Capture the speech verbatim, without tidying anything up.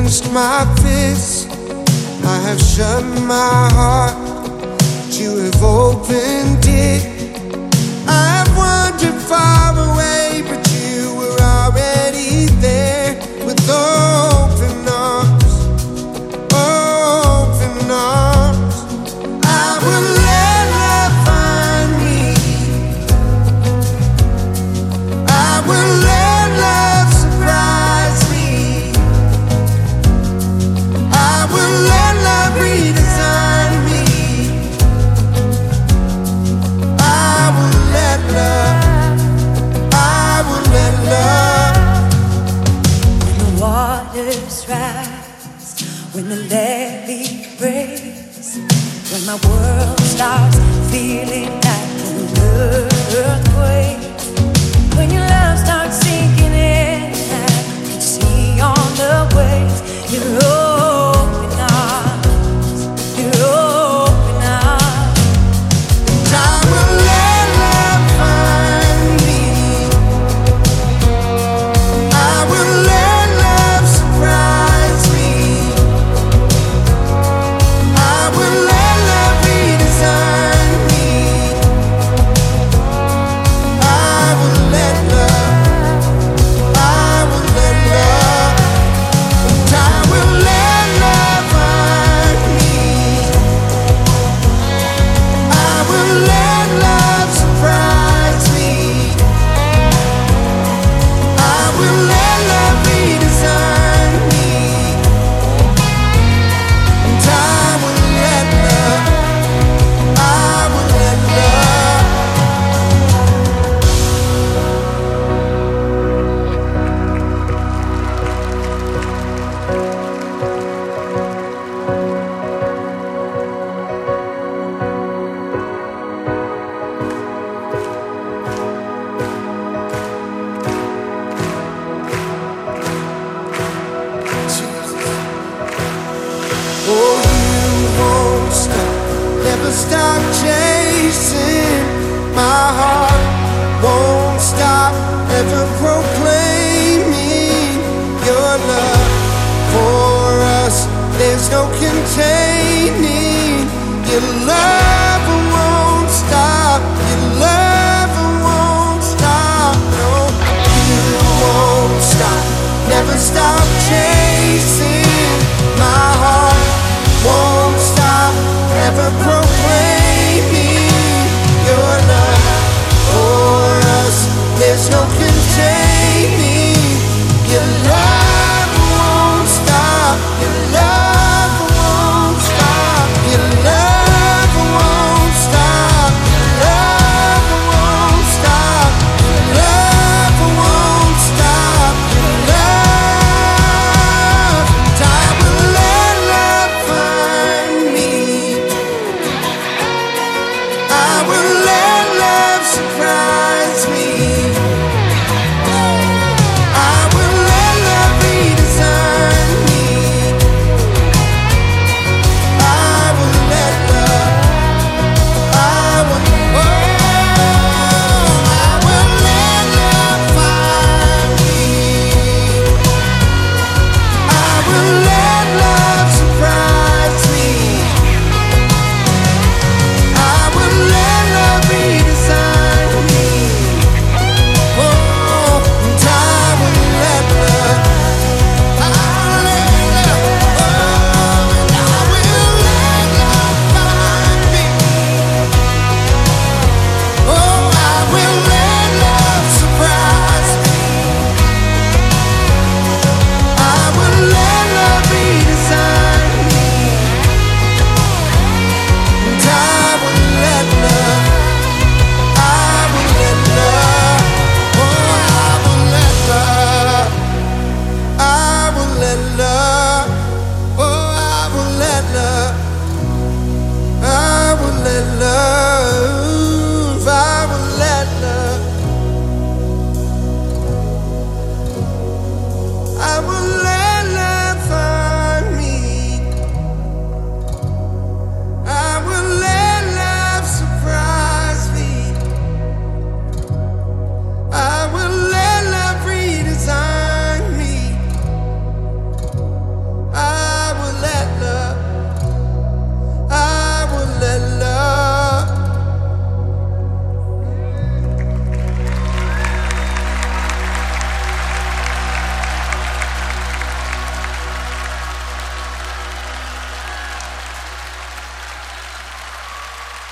clenched my fist, I have shut my heart, but you have opened it. I've wandered far away, but you were already there with open arms, open arms. I will let love find me. I will let love surprise me. I will let love redesign me. I will let love, I will let love. When the waters rise, when the levee breaks, when my world starts feeling like an earthquake, when your love starts sinking in, I can see on the waves your open arms, your open arms. And I will let love find me. I will let love surprise me. I will let love redesign me. I will let love, I will let love, and I will let love find me. I will let love surprise me. I will let love redesign me. And I will let love, I will let love. Oh, you won't stop, never stop chasing. My heart won't stop, ever proclaiming your love.